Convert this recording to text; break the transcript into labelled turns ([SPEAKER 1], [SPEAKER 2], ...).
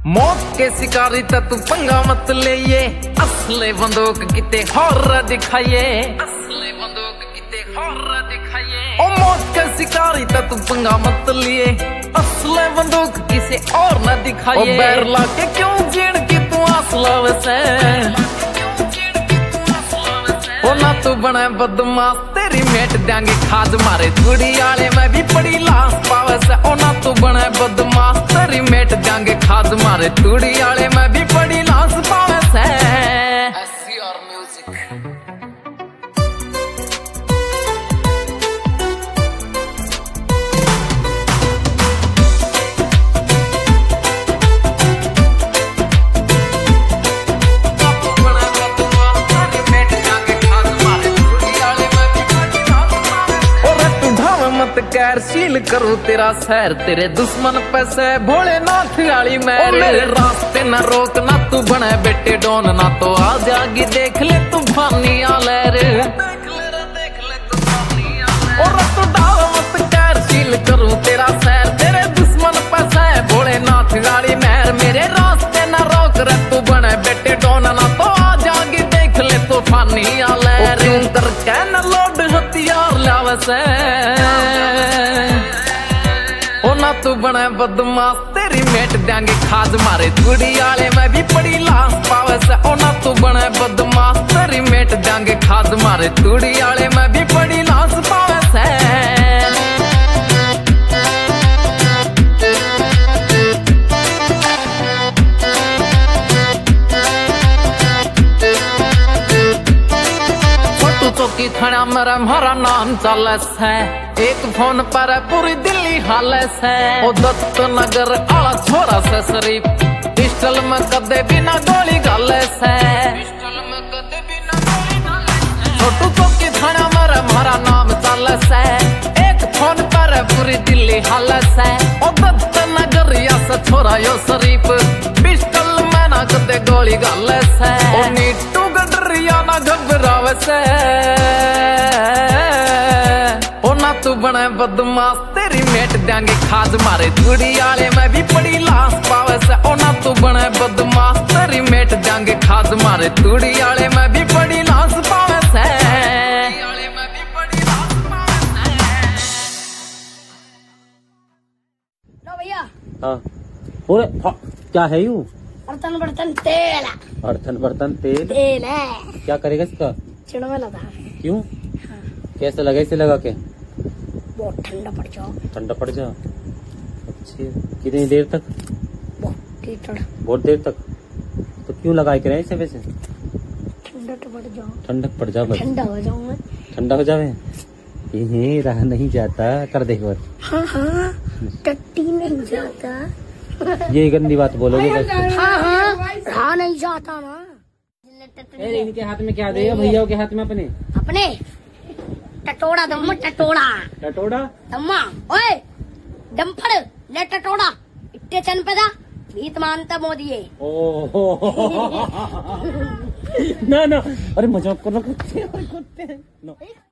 [SPEAKER 1] मौत के शिकारी तू पंगा मत ले ये असले बंदूक किते होर दिखाइए, असले बंदूक किते होर दिखाइए। ओ मौत के शिकारी तू पंगा मत लिए असले बंदूक किसे और न दिखाइए। ओ बैर लाके क्यों जीण की तू आसला वैसे, ओ ना तू बने बदमाश तेरी मेट देंगे खाद मारे थोड़ी आले में भी पड़ी लाश पावे से। ओ ना तू बने बदमाश तेरी मेट देंगे खाद मारे थोड़ी आले में भी पड़ी लाश पावे से। SCR music. शील करूं तेरा सैर तेरे दुश्मन पैसे भोलेनाथ वाली मैं। मेरे रास्ते न रोक ना तू बने बेटे डोन ना तो आ जागी देख ले तू फानी आलर। और तू डाल मत कर शील करूं तेरा सैर तेरे दुश्मन पैसे भोलेनाथ वाली मैं। मेरे रास्ते न रोक रे तू बने बेटे डोन ना तो आ जागी देख ले तू फानी आलर। करके न लोड हथियार लावे से ना तू बने बदमाश तेरी मेट देंगे खाद मारे थोड़ी आले में भी पड़ी लाश पावे से। ओ ना तू बने बदमाश तेरी मेट देंगे खाद मारे थोड़ी आले में भी पड़ी लाश पावे से। चौकी थाना मेरा मारा नाम चालस है, एक फोन पर पूरी दिल्ली हालस है। ओ दत्त नगर आला छोरा से शरीफ पिस्टल में कदे बिना गोली गालस है। छोटू चौकी थाना मेरा मारा नाम चालस है, एक फोन पर पूरी दिल्ली हालस है। ओ दत्त नगर या से छोरा यो शरीफ पिस्टल में ना कदे गोली गालस है। ओ नीटू गडरिया ना घबरावे से, ओ ना तू बने बदमाश तेरी मेट देंगे खाद मारे थोड़ी आले में भी पड़ी लाश पावे से। ओ ना तू बने बदमाश तेरी मेट देंगे खाद मारे थोड़ी आले में भी पड़ी लाश पावे से।
[SPEAKER 2] लो भैया।
[SPEAKER 3] हाँ क्या है यू?
[SPEAKER 2] बर्तन बर्तन तेल।
[SPEAKER 3] बर्तन बर्तन तेल
[SPEAKER 2] है।
[SPEAKER 3] क्या करेगा इसका?
[SPEAKER 2] चिड़वा लगा।
[SPEAKER 3] क्यों? कैसे लगा इसे लगा के?
[SPEAKER 2] बहुत ठंडा पड़ जाओ।
[SPEAKER 3] ठंडा पड़ जाओ। अच्छी। कितनी देर तक? बहुत देर तक। तो क्यों लगा के रहे इसे वैसे?
[SPEAKER 2] ठंडा तो पड़ जाओ।
[SPEAKER 3] ठंडक पड़ जाओ।
[SPEAKER 2] ठंडा हो जाऊंगा। ठंडा
[SPEAKER 3] हो जावे। ये रहा नहीं जाता कर दे एक बार।
[SPEAKER 2] हाँ हाँ टट्टी नहीं जाता।
[SPEAKER 3] ये गंदी बात बोलोगे?
[SPEAKER 2] हाँ हाँ रहा नहीं जाता ना।
[SPEAKER 3] इनके हाथ में क्या देगा? भैया के हाथ में अपने
[SPEAKER 2] अपने टटोड़ा दम्मा टटोड़ा
[SPEAKER 3] टटोड़ा
[SPEAKER 2] दम्मा ओए डम्फड़ ले टटोड़ा इट्टे चन पैदा भीत मानता मोदी है।
[SPEAKER 3] ना ना अरे मजाक कर रहा कुत्ते।